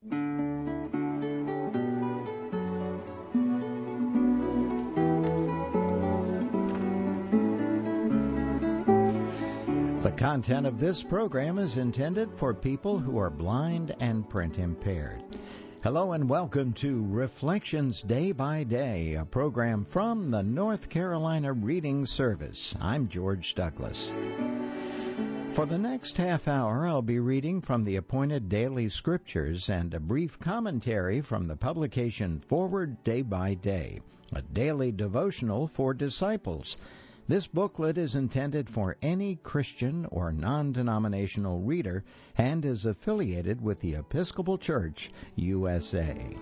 The content of this program is intended for people who are blind and print impaired. Hello and welcome to Reflections Day by Day, a program from the North Carolina Reading Service. I'm George Douglas. For the next half hour, I'll be reading from the appointed daily scriptures and a brief commentary from the publication Forward Day by Day, a daily devotional for disciples. This booklet is intended for any Christian or non-denominational reader and is affiliated with the Episcopal Church, USA.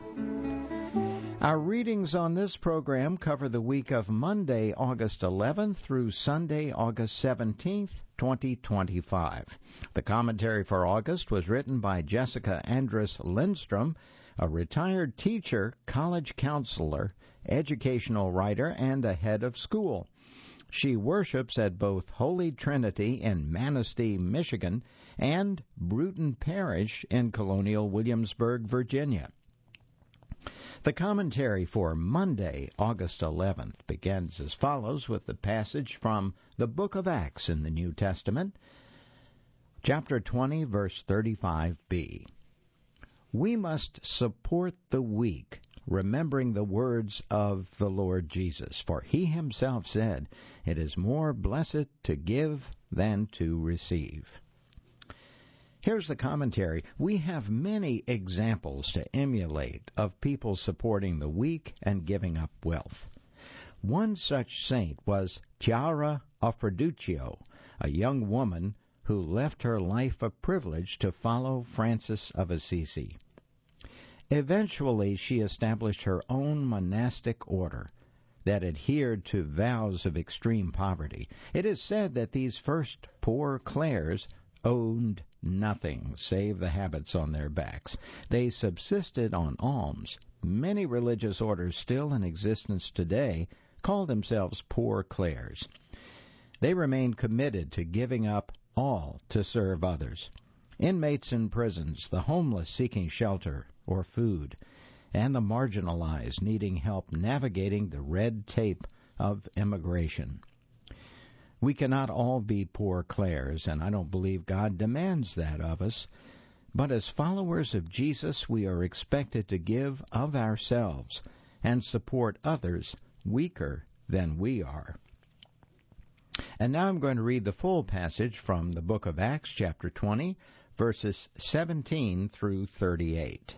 Our readings on this program cover the week of Monday, August 11th through Sunday, August 17th, 2025. The commentary for August was written by Jessica Andrus Lindstrom, a retired teacher, college counselor, educational writer, and a head of school. She worships at both Holy Trinity in Manistee, Michigan, and Bruton Parish in Colonial Williamsburg, Virginia. The commentary for Monday, August 11th, begins as follows with the passage from the book of Acts in the New Testament, chapter 20, verse 35b. We must support the weak, remembering the words of the Lord Jesus. For he himself said, "It is more blessed to give than to receive." Here's the commentary. We have many examples to emulate of people supporting the weak and giving up wealth. One such saint was Chiara Afroduccio, a young woman who left her life of privilege to follow Francis of Assisi. Eventually, she established her own monastic order that adhered to vows of extreme poverty. It is said that these first poor Clares owned nothing save the habits on their backs. They subsisted on alms. Many religious orders still in existence today call themselves Poor Clares. They remain committed to giving up all to serve others. Inmates in prisons, the homeless seeking shelter or food, and the marginalized needing help navigating the red tape of immigration. We cannot all be Poor Clares, and I don't believe God demands that of us. But as followers of Jesus, we are expected to give of ourselves and support others weaker than we are. And now I'm going to read the full passage from the book of Acts, chapter 20, verses 17 through 38.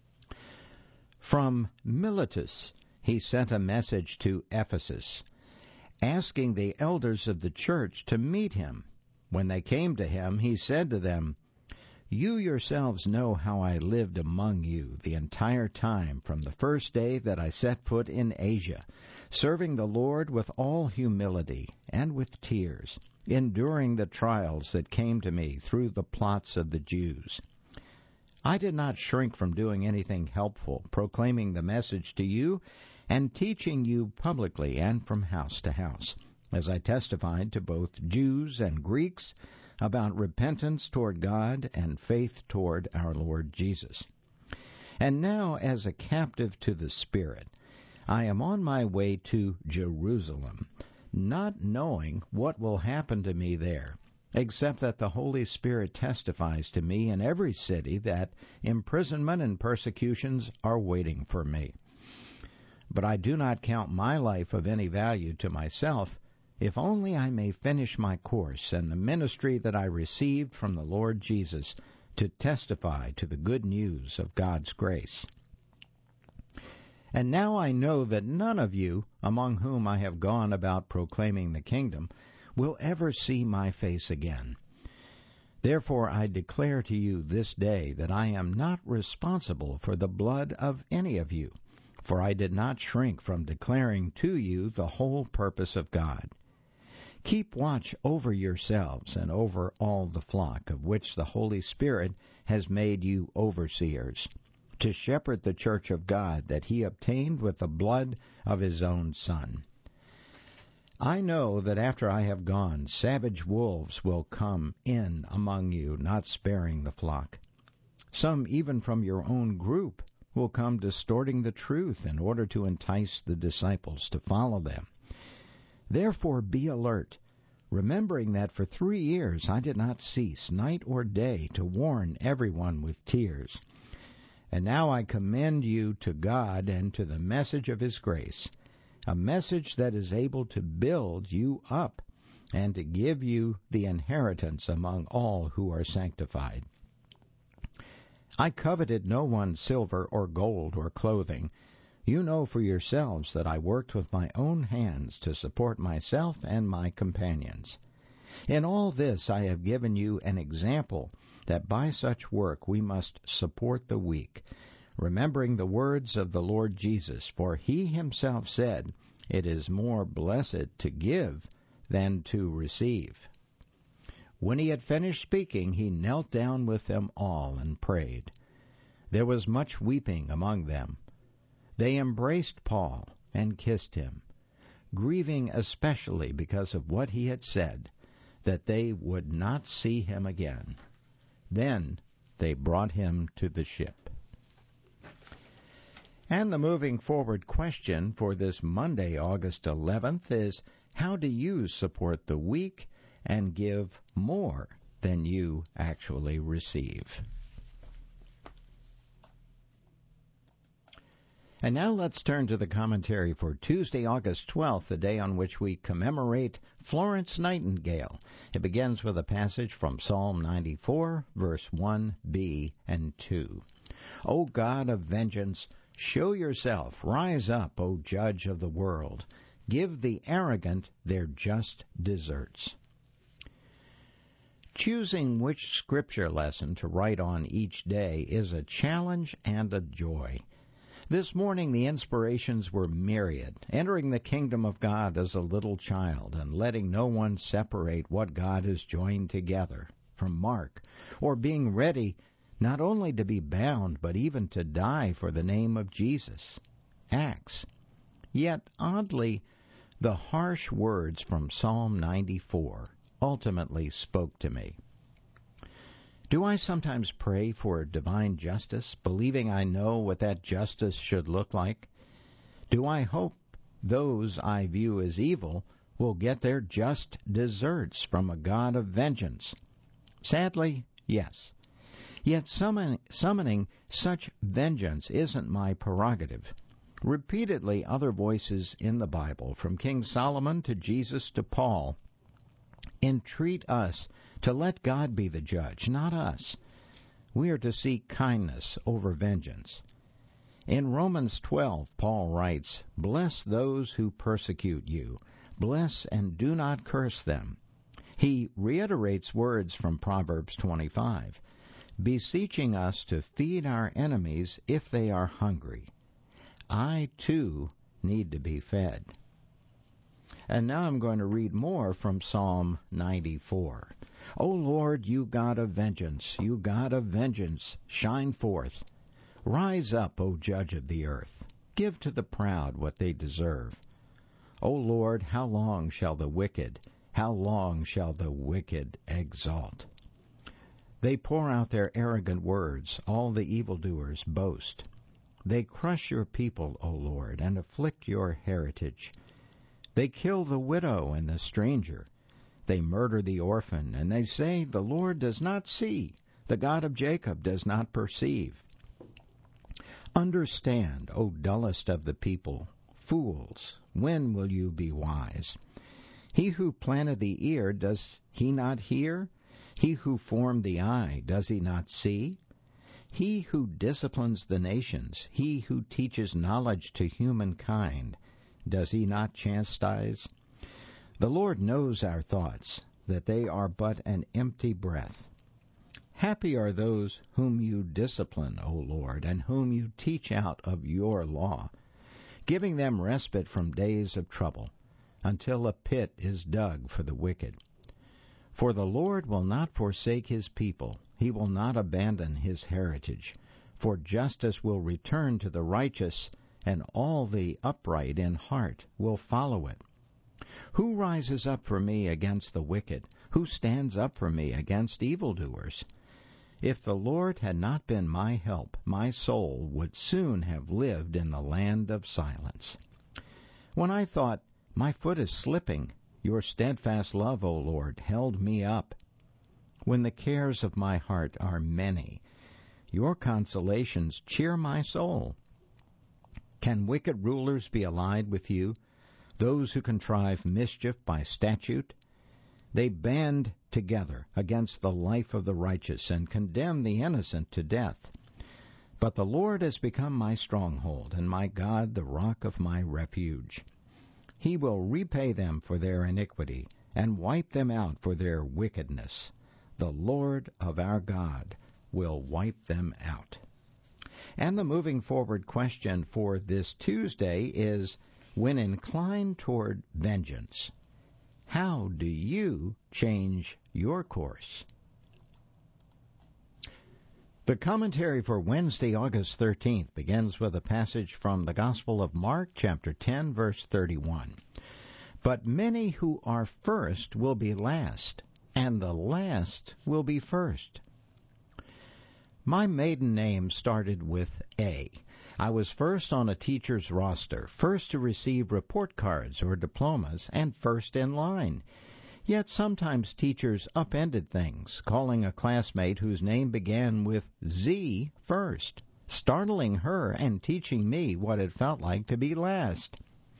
From Miletus he sent a message to Ephesus, asking the elders of the church to meet him. When they came to him, he said to them, "You yourselves know how I lived among you the entire time from the first day that I set foot in Asia, serving the Lord with all humility and with tears, enduring the trials that came to me through the plots of the Jews. I did not shrink from doing anything helpful, proclaiming the message to you and teaching you publicly and from house to house, as I testified to both Jews and Greeks about repentance toward God and faith toward our Lord Jesus. And now, as a captive to the Spirit, I am on my way to Jerusalem, not knowing what will happen to me there, except that the Holy Spirit testifies to me in every city that imprisonment and persecutions are waiting for me. But I do not count my life of any value to myself, if only I may finish my course and the ministry that I received from the Lord Jesus to testify to the good news of God's grace. And now I know that none of you, among whom I have gone about proclaiming the kingdom, will ever see my face again. Therefore I declare to you this day that I am not responsible for the blood of any of you, for I did not shrink from declaring to you the whole purpose of God. Keep watch over yourselves and over all the flock of which the Holy Spirit has made you overseers, to shepherd the church of God that he obtained with the blood of his own Son. I know that after I have gone, savage wolves will come in among you, not sparing the flock. Some, even from your own group, will come distorting the truth in order to entice the disciples to follow them. Therefore be alert, remembering that for 3 years I did not cease night or day to warn everyone with tears. And now I commend you to God and to the message of His grace, a message that is able to build you up and to give you the inheritance among all who are sanctified. I coveted no one's silver or gold or clothing. You know for yourselves that I worked with my own hands to support myself and my companions. In all this I have given you an example that by such work we must support the weak, remembering the words of the Lord Jesus, for He Himself said, "It is more blessed to give than to receive." When He had finished speaking, He knelt down with them all and prayed. There was much weeping among them. They embraced Paul and kissed him, grieving especially because of what he had said, that they would not see him again. Then they brought him to the ship. And the moving forward question for this Monday, August 11th, is how do you support the weak and give more than you actually receive? And now let's turn to the commentary for Tuesday, August 12th, the day on which we commemorate Florence Nightingale. It begins with a passage from Psalm 94, verse 1b and 2. O God of vengeance, show yourself, rise up, O judge of the world. Give the arrogant their just deserts. Choosing which scripture lesson to write on each day is a challenge and a joy. This morning the inspirations were myriad, entering the kingdom of God as a little child and letting no one separate what God has joined together, from Mark, or being ready not only to be bound but even to die for the name of Jesus, Acts. Yet, oddly, the harsh words from Psalm 94 ultimately spoke to me. Do I sometimes pray for divine justice, believing I know what that justice should look like? Do I hope those I view as evil will get their just deserts from a God of vengeance? Sadly, yes. Yet summoning such vengeance isn't my prerogative. Repeatedly, other voices in the Bible, from King Solomon to Jesus to Paul, entreat us to let God be the judge, not us. We are to seek kindness over vengeance. In Romans 12, Paul writes, "Bless those who persecute you. Bless and do not curse them." He reiterates words from Proverbs 25, beseeching us to feed our enemies if they are hungry. I, too, need to be fed. And now I'm going to read more from Psalm 94. O Lord, you God of vengeance, shine forth. Rise up, O judge of the earth. Give to the proud what they deserve. O Lord, how long shall the wicked exalt? They pour out their arrogant words, all the evildoers boast. They crush your people, O Lord, and afflict your heritage. They kill the widow and the stranger. They murder the orphan, and they say, the Lord does not see, the God of Jacob does not perceive. Understand, O dullest of the people, fools, when will you be wise? He who planted the ear, does he not hear? He who formed the eye, does he not see? He who disciplines the nations, he who teaches knowledge to humankind, does he not chastise? The Lord knows our thoughts, that they are but an empty breath. Happy are those whom you discipline, O Lord, and whom you teach out of your law, giving them respite from days of trouble, until a pit is dug for the wicked. For the Lord will not forsake his people, he will not abandon his heritage, for justice will return to the righteous, and all the upright in heart will follow it. Who rises up for me against the wicked? Who stands up for me against evildoers? If the Lord had not been my help, my soul would soon have lived in the land of silence. When I thought, my foot is slipping, your steadfast love, O Lord, held me up. When the cares of my heart are many, your consolations cheer my soul. Can wicked rulers be allied with you, those who contrive mischief by statute? They band together against the life of the righteous and condemn the innocent to death. But the Lord has become my stronghold, and my God the rock of my refuge. He will repay them for their iniquity, and wipe them out for their wickedness. The Lord of our God will wipe them out. And the moving forward question for this Tuesday is, when inclined toward vengeance, how do you change your course? The commentary for Wednesday, August 13th, begins with a passage from the Gospel of Mark, chapter 10, verse 31. But many who are first will be last, and the last will be first. My maiden name started with A. I was first on a teacher's roster, first to receive report cards or diplomas, and first in line. Yet sometimes teachers upended things, calling a classmate whose name began with Z first, startling her and teaching me what it felt like to be last.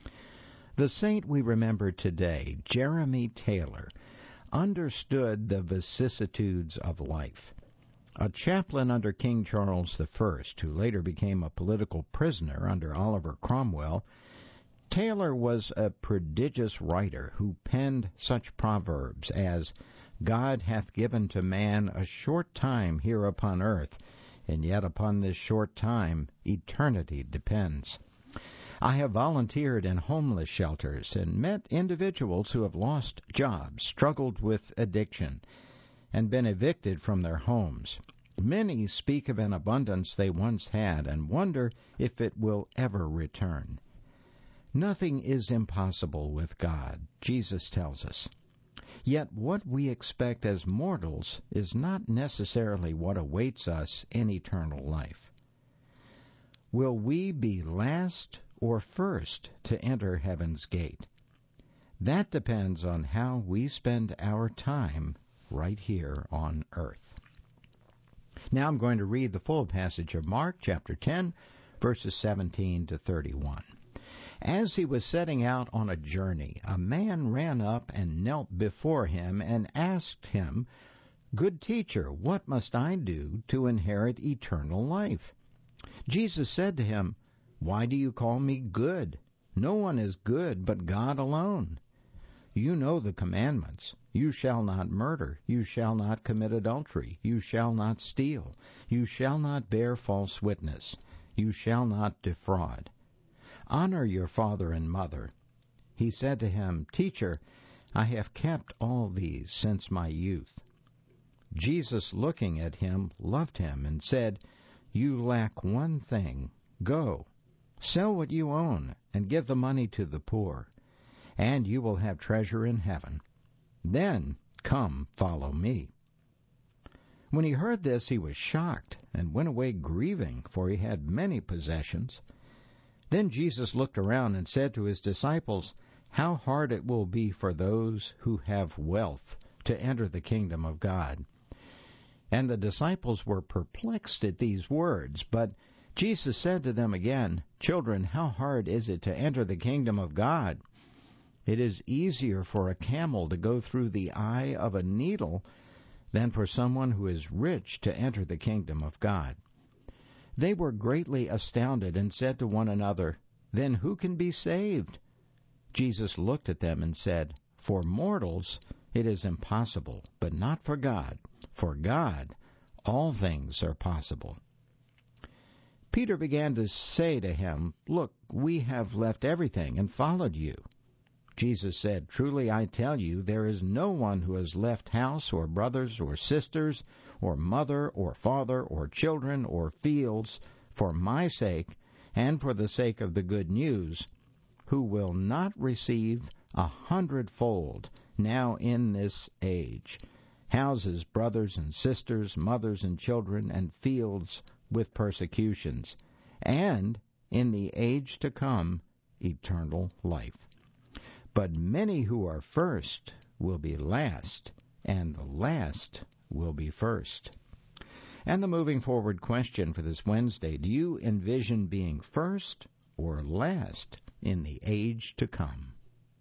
The saint we remember today, Jeremy Taylor, understood the vicissitudes of life. A chaplain under King Charles I, who later became a political prisoner under Oliver Cromwell, Taylor was a prodigious writer who penned such proverbs as, God hath given to man a short time here upon earth, and yet upon this short time eternity depends. I have volunteered in homeless shelters and met individuals who have lost jobs, struggled with addiction, and been evicted from their homes. Many speak of an abundance they once had and wonder if it will ever return. Nothing is impossible with God, Jesus tells us. Yet what we expect as mortals is not necessarily what awaits us in eternal life. Will we be last or first to enter heaven's gate? That depends on how we spend our time right here on earth. Now I'm going to read the full passage of Mark chapter 10, verses 17 to 31. As he was setting out on a journey, a man ran up and knelt before him and asked him, Good teacher, what must I do to inherit eternal life? Jesus said to him, Why do you call me good? No one is good but God alone. You know the commandments. You shall not murder. You shall not commit adultery. You shall not steal. You shall not bear false witness. You shall not defraud. Honor your father and mother. He said to him, Teacher, I have kept all these since my youth. Jesus, looking at him, loved him and said, You lack one thing. Go, sell what you own and give the money to the poor, and you will have treasure in heaven. Then come, follow me. When he heard this, he was shocked and went away grieving, for he had many possessions. Then Jesus looked around and said to his disciples, How hard it will be for those who have wealth to enter the kingdom of God. And the disciples were perplexed at these words, but Jesus said to them again, Children, how hard is it to enter the kingdom of God? It is easier for a camel to go through the eye of a needle than for someone who is rich to enter the kingdom of God. They were greatly astounded and said to one another, Then who can be saved? Jesus looked at them and said, For mortals it is impossible, but not for God. For God all things are possible. Peter began to say to him, Look, we have left everything and followed you. Jesus said, Truly I tell you, there is no one who has left house or brothers or sisters or mother or father or children or fields for my sake and for the sake of the good news, who will not receive 100-fold now in this age, houses, brothers and sisters, mothers and children, and fields with persecutions, and in the age to come, eternal life. But many who are first will be last, and the last will be first. And the moving forward question for this Wednesday, do you envision being first or last in the age to come?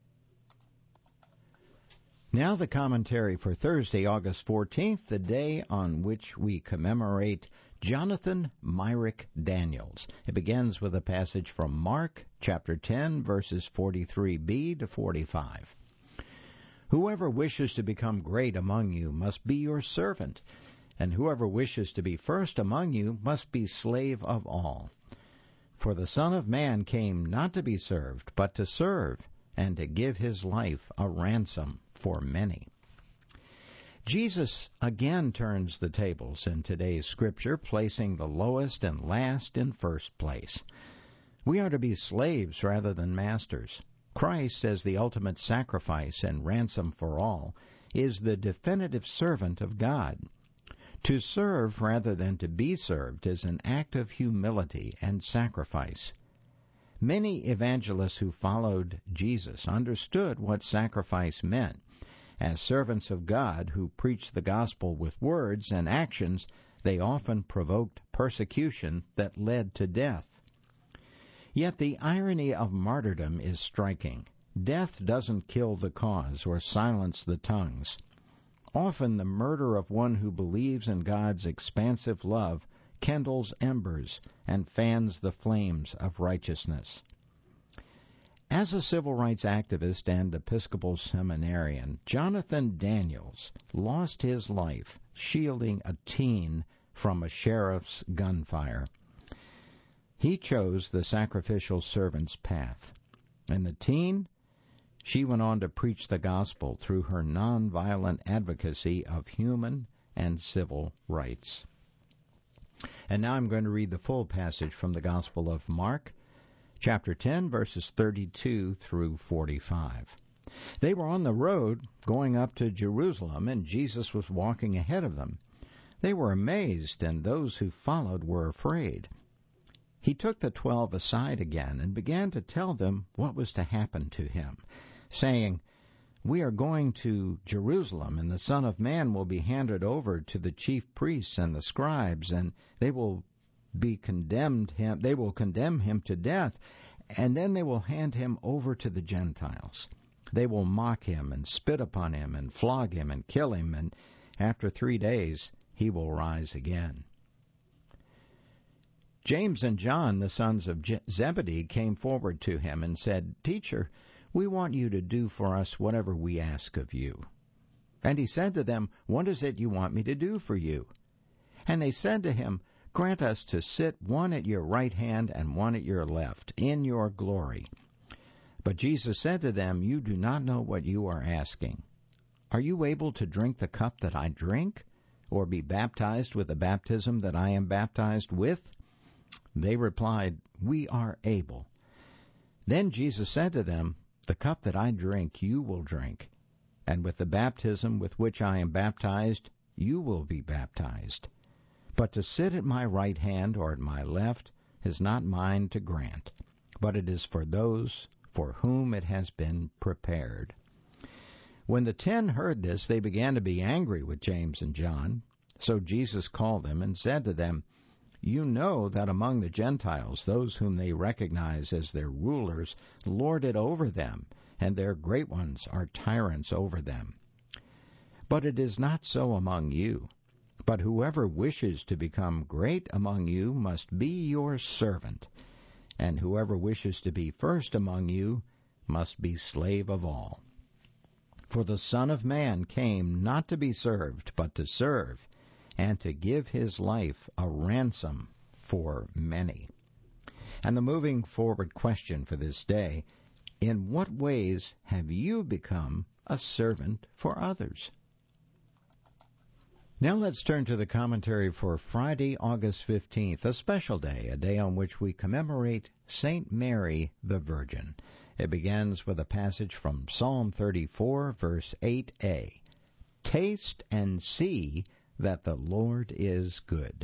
Now the commentary for Thursday, August 14th, the day on which we commemorate Jonathan Myrick Daniels. It begins with a passage from Mark chapter 10, verses 43b to 45. Whoever wishes to become great among you must be your servant, and whoever wishes to be first among you must be slave of all. For the Son of Man came not to be served, but to serve, and to give his life a ransom for many. Jesus again turns the tables in today's scripture, placing the lowest and last in first place. We are to be slaves rather than masters. Christ, as the ultimate sacrifice and ransom for all, is the definitive servant of God. To serve rather than to be served is an act of humility and sacrifice. Many evangelists who followed Jesus understood what sacrifice meant. As servants of God who preached the gospel with words and actions, they often provoked persecution that led to death. Yet the irony of martyrdom is striking. Death doesn't kill the cause or silence the tongues. Often the murder of one who believes in God's expansive love kindles embers and fans the flames of righteousness. As a civil rights activist and Episcopal seminarian, Jonathan Daniels lost his life shielding a teen from a sheriff's gunfire. He chose the sacrificial servant's path. And the teen, she went on to preach the gospel through her nonviolent advocacy of human and civil rights. And now I'm going to read the full passage from the Gospel of Mark, chapter 10, verses 32 through 45. They were on the road going up to Jerusalem, and Jesus was walking ahead of them. They were amazed, and those who followed were afraid. He took the 12 aside again and began to tell them what was to happen to him, saying, "We are going to Jerusalem, and the Son of Man will be handed over to the chief priests and the scribes, and they will condemn him to death, and then they will hand him over to the Gentiles. They will mock him and spit upon him and flog him and kill him, and after 3 days he will rise again." James and John, the sons of Zebedee, came forward to him and said, "Teacher, we want you to do for us whatever we ask of you." And he said to them, "What is it you want me to do for you?" And they said to him, "Grant us to sit one at your right hand and one at your left, in your glory." But Jesus said to them, "You do not know what you are asking. Are you able to drink the cup that I drink, or be baptized with the baptism that I am baptized with?" They replied, "We are able." Then Jesus said to them, "The cup that I drink you will drink, and with the baptism with which I am baptized you will be baptized. But to sit at my right hand or at my left is not mine to grant, but it is for those for whom it has been prepared." When the 10 heard this, they began to be angry with James and John. So Jesus called them and said to them, "You know that among the Gentiles those whom they recognize as their rulers lord it over them, and their great ones are tyrants over them. But it is not so among you. But whoever wishes to become great among you must be your servant, and whoever wishes to be first among you must be slave of all. For the Son of Man came not to be served, but to serve, and to give his life a ransom for many." And the moving forward question for this day, in what ways have you become a servant for others? Now let's turn to the commentary for Friday, August 15th, a special day, a day on which we commemorate Saint Mary the Virgin. It begins with a passage from Psalm 34, verse 8a. Taste and see that the Lord is good.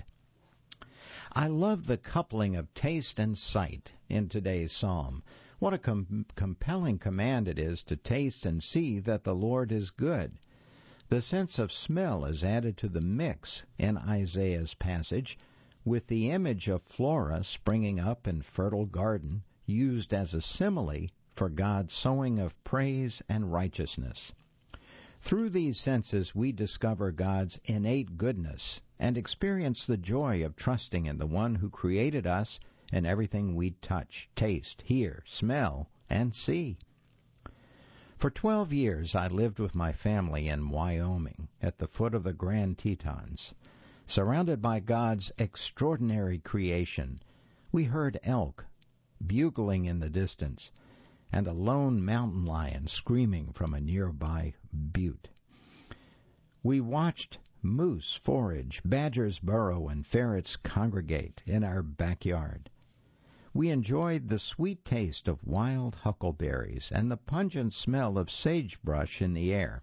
I love the coupling of taste and sight in today's psalm. What a compelling command it is to taste and see that the Lord is good. The sense of smell is added to the mix in Isaiah's passage, with the image of Flora springing up in fertile garden used as a simile for God's sowing of praise and righteousness. Through these senses we discover God's innate goodness and experience the joy of trusting in the one who created us and everything we touch, taste, hear, smell, and see. For 12 years I lived with my family in Wyoming at the foot of the Grand Tetons. Surrounded by God's extraordinary creation, we heard elk bugling in the distance and a lone mountain lion screaming from a nearby butte. We watched moose forage, badgers burrow, and ferrets congregate in our backyard. We enjoyed the sweet taste of wild huckleberries and the pungent smell of sagebrush in the air.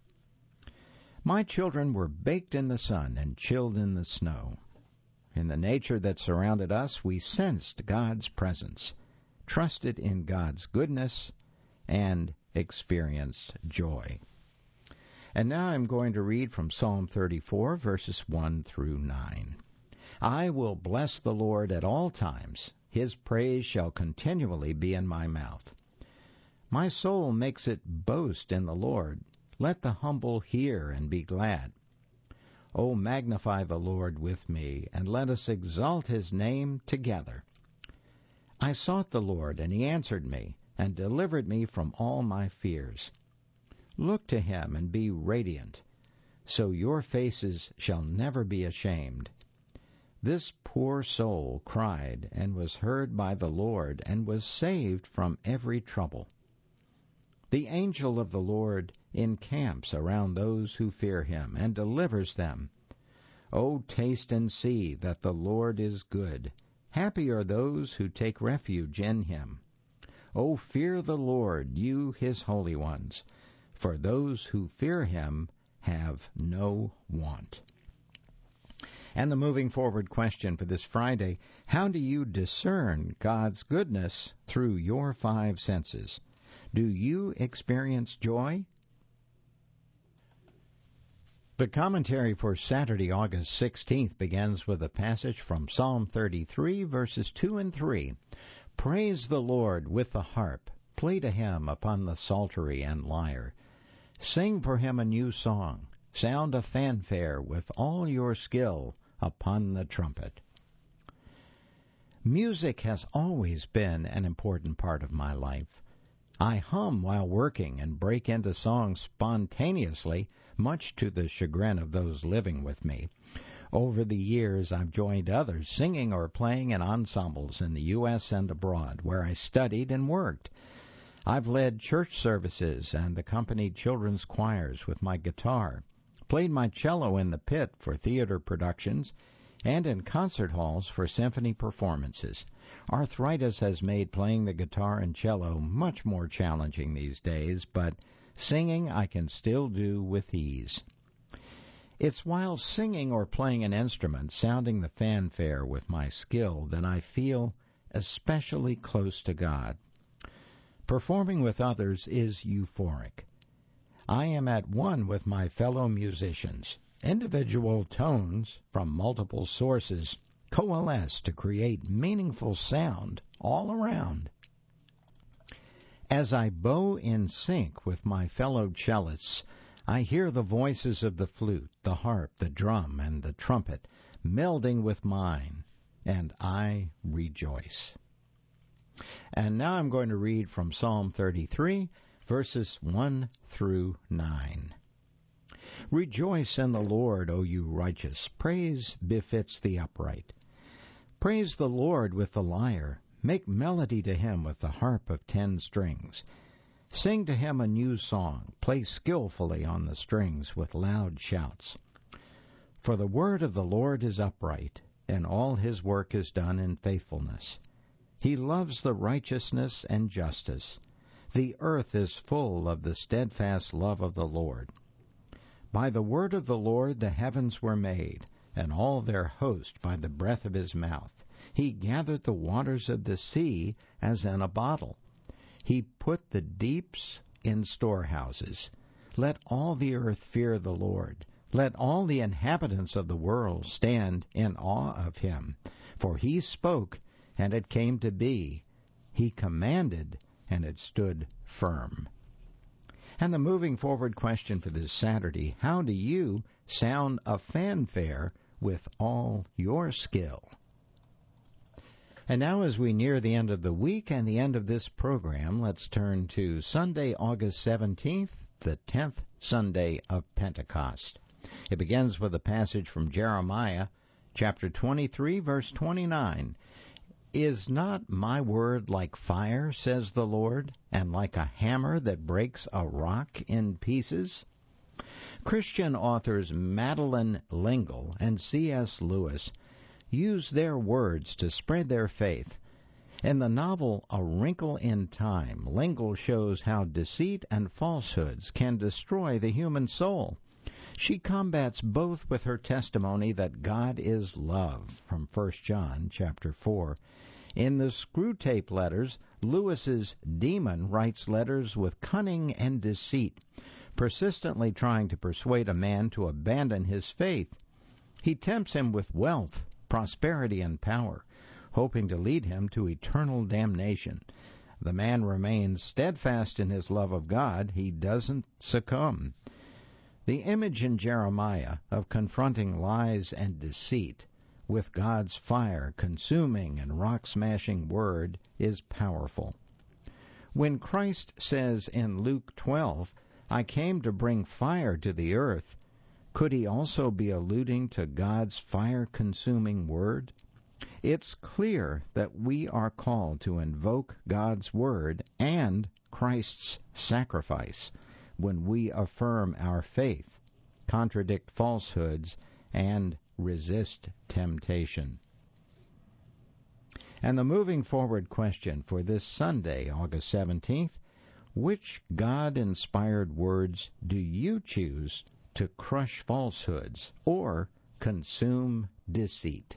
My children were baked in the sun and chilled in the snow. In the nature that surrounded us, we sensed God's presence, trusted in God's goodness, and experienced joy. And now I'm going to read from Psalm 34, verses 1 through 9. I will bless the Lord at all times. His praise shall continually be in my mouth. My soul makes it boast in the Lord. Let the humble hear and be glad. O magnify the Lord with me, and let us exalt his name together. I sought the Lord, and he answered me, and delivered me from all my fears. Look to him and be radiant, so your faces shall never be ashamed. This poor soul cried and was heard by the Lord and was saved from every trouble. The angel of the Lord encamps around those who fear him and delivers them. O taste and see that the Lord is good. Happy are those who take refuge in him. O fear the Lord, you his holy ones, for those who fear him have no want. And the moving forward question for this Friday, how do you discern God's goodness through your 5 senses? Do you experience joy? The commentary for Saturday, August 16th begins with a passage from Psalm 33, verses 2 and 3. Praise the Lord with the harp. Play to him upon the psaltery and lyre. Sing for him a new song. Sound a fanfare with all your skill upon the trumpet. Music has always been an important part of my life. I hum while working and break into songs spontaneously, much to the chagrin of those living with me. Over the years, I've joined others singing or playing in ensembles in the U.S. and abroad, where I studied and worked. I've led church services and accompanied children's choirs with my guitar, played my cello in the pit for theater productions, and in concert halls for symphony performances. Arthritis has made playing the guitar and cello much more challenging these days, but singing I can still do with ease. It's while singing or playing an instrument, sounding the fanfare with my skill, that I feel especially close to God. Performing with others is euphoric. I am at one with my fellow musicians. Individual tones from multiple sources coalesce to create meaningful sound all around. As I bow in sync with my fellow cellists, I hear the voices of the flute, the harp, the drum, and the trumpet melding with mine, and I rejoice. And now I'm going to read from Psalm 33, verses 1 through 9. Rejoice in the Lord, O you righteous. Praise befits the upright. Praise the Lord with the lyre. Make melody to him with the harp of 10 strings. Sing to him a new song. Play skillfully on the strings with loud shouts. For the word of the Lord is upright, and all his work is done in faithfulness. He loves the righteousness and justice. The earth is full of the steadfast love of the Lord. By the word of the Lord the heavens were made, and all their host by the breath of his mouth. He gathered the waters of the sea as in a bottle. He put the deeps in storehouses. Let all the earth fear the Lord. Let all the inhabitants of the world stand in awe of him. For he spoke, and it came to be. He commanded, and it stood firm. And the moving forward question for this Saturday, how do you sound a fanfare with all your skill? And now as we near the end of the week and the end of this program, let's turn to Sunday, August 17th, the 10th Sunday of Pentecost. It begins with a passage from Jeremiah, chapter 23, verse 29. Is not my word like fire, says the Lord, and like a hammer that breaks a rock in pieces? Christian authors Madeleine L'Engle and C.S. Lewis use their words to spread their faith. In the novel A Wrinkle in Time, L'Engle shows how deceit and falsehoods can destroy the human soul. She combats both with her testimony that God is love, from 1 John chapter 4. In the Screwtape Letters, Lewis's demon writes letters with cunning and deceit, persistently trying to persuade a man to abandon his faith. He tempts him with wealth, prosperity, and power, hoping to lead him to eternal damnation. The man remains steadfast in his love of God. He doesn't succumb. The image in Jeremiah of confronting lies and deceit with God's fire-consuming and rock-smashing word is powerful. When Christ says in Luke 12, I came to bring fire to the earth, could he also be alluding to God's fire-consuming word? It's clear that we are called to invoke God's word and Christ's sacrifice when we affirm our faith, contradict falsehoods, and resist temptation. And the moving forward question for this Sunday, August 17th, which God-inspired words do you choose to crush falsehoods or consume deceit?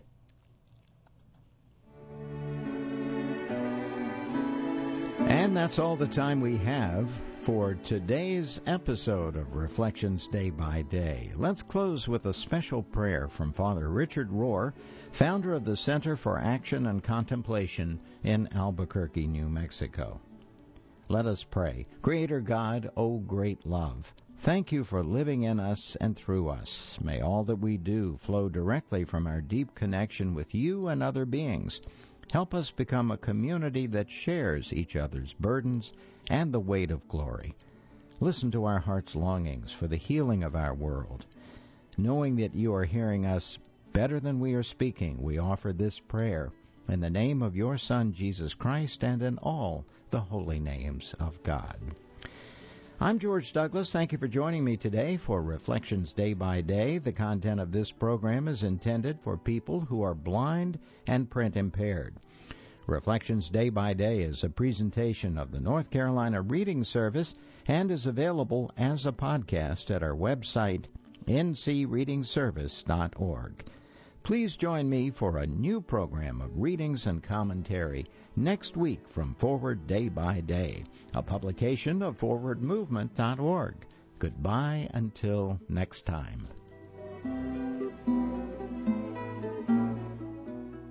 And that's all the time we have for today's episode of Reflections Day by Day. Let's close with a special prayer from Father Richard Rohr, founder of the Center for Action and Contemplation in Albuquerque, New Mexico. Let us pray. Creator God, O great love, thank you for living in us and through us. May all that we do flow directly from our deep connection with you and other beings. Help us become a community that shares each other's burdens and the weight of glory. Listen to our heart's longings for the healing of our world. Knowing that you are hearing us better than we are speaking, we offer this prayer in the name of your Son, Jesus Christ, and in all the holy names of God. I'm George Douglas. Thank you for joining me today for Reflections Day by Day. The content of this program is intended for people who are blind and print impaired. Reflections Day by Day is a presentation of the North Carolina Reading Service and is available as a podcast at our website, ncreadingservice.org. Please join me for a new program of readings and commentary next week from Forward Day by Day, a publication of forwardmovement.org. Goodbye until next time.